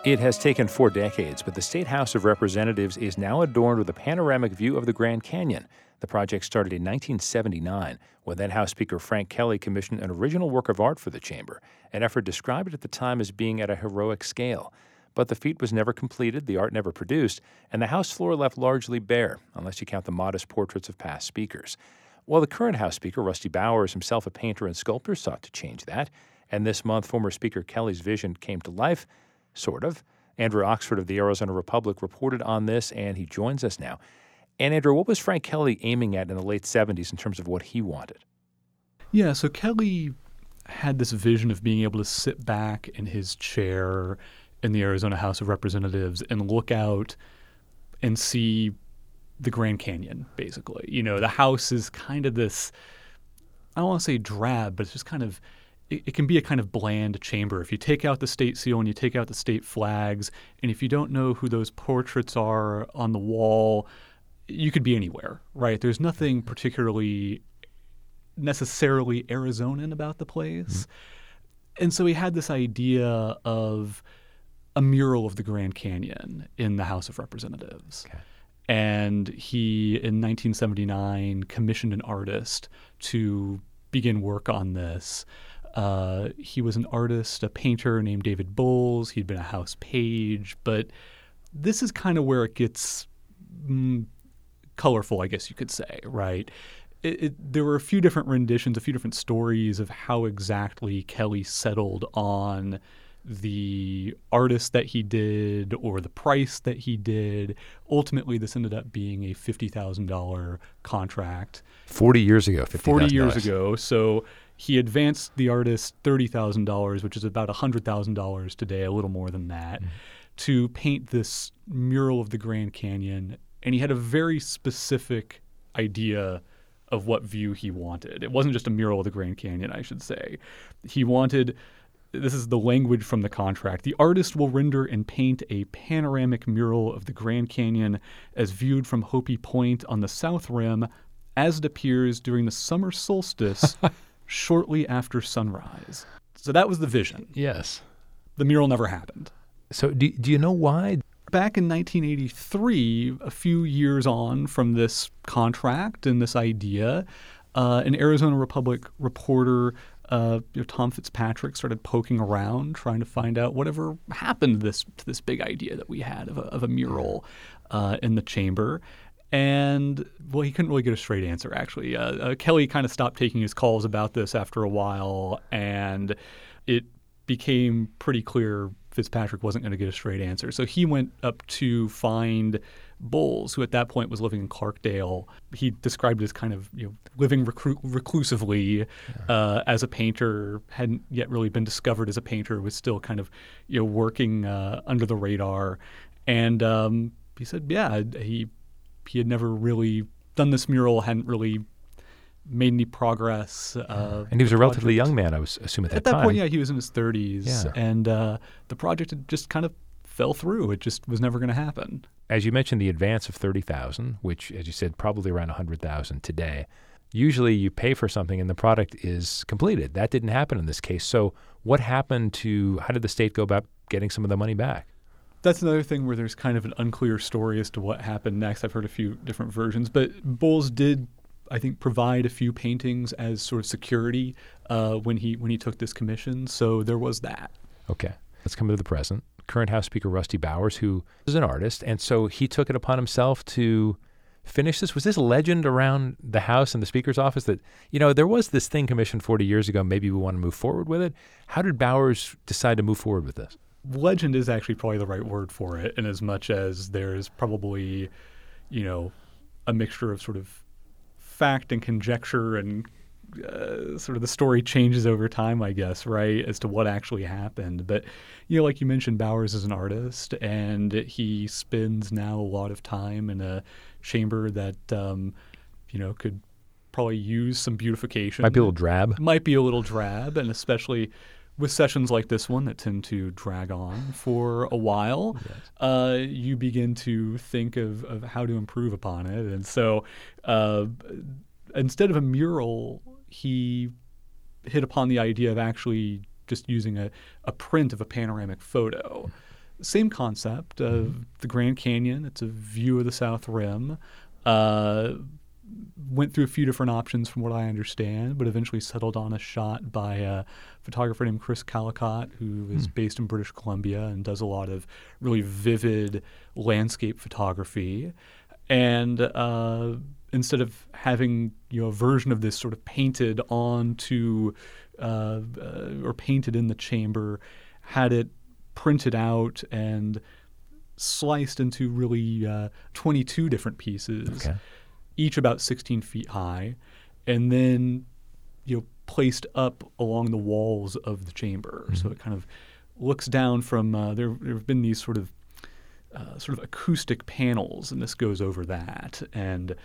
It has taken 4 decades, but the State House of Representatives is now adorned with a panoramic view of the Grand Canyon. The project started in 1979 when then House Speaker Frank Kelly commissioned an original work of art for the chamber, an effort described at the time as being at a heroic scale. But the feat was never completed, the art never produced, and the House floor left largely bare, unless you count the modest portraits of past speakers. Well, the current House Speaker, Rusty Bowers, himself a painter and sculptor, sought to change that, and this month former Speaker Kelly's vision came to life. Sort of. Andrew Oxford of the Arizona Republic reported on this, and he joins us now. And Andrew, what was Frank Kelly aiming at in the late 70s in terms of what he wanted? Yeah, so Kelly had this vision of being able to sit back in his chair in the Arizona House of Representatives and look out and see the Grand Canyon, basically. You know, the house is kind of this, I don't want to say drab, but it's just kind of, it can be a kind of bland chamber. If you take out the state seal and you take out the state flags, and if you don't know who those portraits are on the wall, you could be anywhere, right? There's nothing particularly necessarily Arizonan about the place. Mm-hmm. And so he had this idea of a mural of the Grand Canyon in the House of Representatives. Okay. And he, in 1979, commissioned an artist to begin work on this. He was an artist, a painter named David Bowles. He'd been a house page. But this is kind of where it gets colorful, I guess you could say, right? There were a few different renditions, a few different stories of how exactly Kelly settled on the artist that he did or the price that he did. Ultimately, this ended up being a $50,000 contract. 40 years ago, $50,000. 40 years ago. So he advanced the artist $30,000, which is about $100,000 today, a little more than that, to paint this mural of the Grand Canyon. And he had a very specific idea of what view he wanted. It wasn't just a mural of the Grand Canyon, I should say. He wanted, this is the language from the contract, the artist will render and paint a panoramic mural of the Grand Canyon as viewed from Hopi Point on the south rim as it appears during the summer solstice shortly after sunrise. So that was the vision. Yes. The mural never happened. So do you know why? Back in 1983, a few years on from this contract and this idea, an Arizona Republic reporter, Tom Fitzpatrick, started poking around, trying to find out whatever happened to this big idea that we had of a mural in the chamber. And, well, he couldn't really get a straight answer, actually. Kelly kind of stopped taking his calls about this after a while, and it became pretty clear Fitzpatrick wasn't going to get a straight answer. So he went up to find Bowles, who at that point was living in Clarkdale. He described it as kind of living reclusively as a painter, hadn't yet really been discovered as a painter, was still kind of working under the radar. And he said, yeah, he had never really done this mural, hadn't really made any progress. And he was a relatively young man, I was assuming at that time. At that point, yeah, he was in his 30s. Yeah. And the project had just kind of fell through. It just was never going to happen. As you mentioned, the advance of $30,000, which, as you said, probably around $100,000 today. Usually you pay for something and the product is completed. That didn't happen in this case. So how did the state go about getting some of the money back? That's another thing where there's kind of an unclear story as to what happened next. I've heard a few different versions. But Bowles did, I think, provide a few paintings as sort of security when he took this commission. So there was that. Okay. Let's come to the present. Current House Speaker Rusty Bowers, who is an artist, and so he took it upon himself to finish this. Was this legend around the House and the Speaker's office that, there was this thing commissioned 40 years ago, maybe we want to move forward with it? How did Bowers decide to move forward with this? Legend is actually probably the right word for it, in as much as there's probably, a mixture of sort of fact and conjecture, and sort of the story changes over time, I guess, right, as to what actually happened. But, like you mentioned, Bowers is an artist, and he spends now a lot of time in a chamber that, could probably use some beautification. Might be a little drab. And especially with sessions like this one that tend to drag on for a while, yes. You begin to think of how to improve upon it. And so instead of a mural, he hit upon the idea of actually just using a print of a panoramic photo. Same concept of the Grand Canyon. It's a view of the South Rim. Went through a few different options from what I understand, but eventually settled on a shot by a photographer named Chris Callicott, who is based in British Columbia and does a lot of really vivid landscape photography. And instead of having a version of this sort of painted onto or painted in the chamber, had it printed out and sliced into really 22 different pieces, each about 16 feet high, and then placed up along the walls of the chamber. So it kind of looks down from there have been these sort of acoustic panels, and this goes over that. And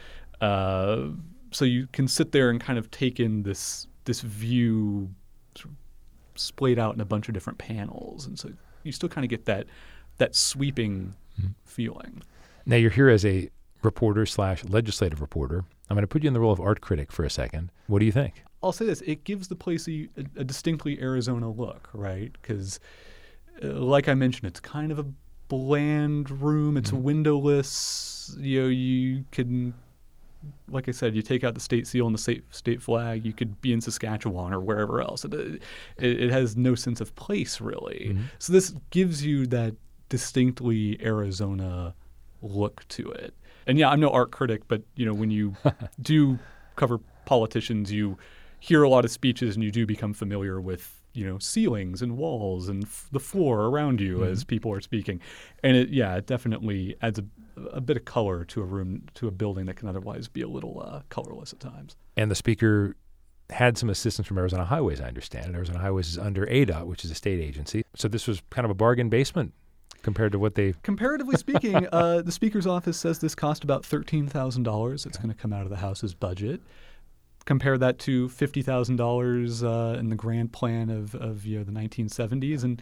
so you can sit there and kind of take in this view sort of splayed out in a bunch of different panels. And so you still kind of get that sweeping feeling. Now, you're here as a reporter/legislative reporter. I'm going to put you in the role of art critic for a second. What do you think? I'll say this. It gives the place a distinctly Arizona look, right? Because like I mentioned, it's kind of a bland room. It's windowless. You can, like I said, you take out the state seal and the state flag, you could be in Saskatchewan or wherever else. It has no sense of place, really. So this gives you that distinctly Arizona look to it. And yeah, I'm no art critic, but when you do cover politicians, you hear a lot of speeches and you do become familiar with ceilings and walls and the floor around you as people are speaking. And it definitely adds a bit of color to a room, to a building that can otherwise be a little colorless at times. And the speaker had some assistance from Arizona Highways, I understand. And Arizona Highways is under ADOT, which is a state agency. So this was kind of a bargain basement compared to what they... Comparatively speaking, the Speaker's office says this cost about $13,000. It's going to come out of the House's budget. Compare that to $50,000 in the grand plan of the 1970s. And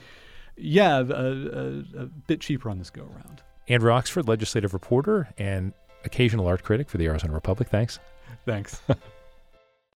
a bit cheaper on this go-around. Andrew Oxford, legislative reporter and occasional art critic for the Arizona Republic. Thanks. Thanks.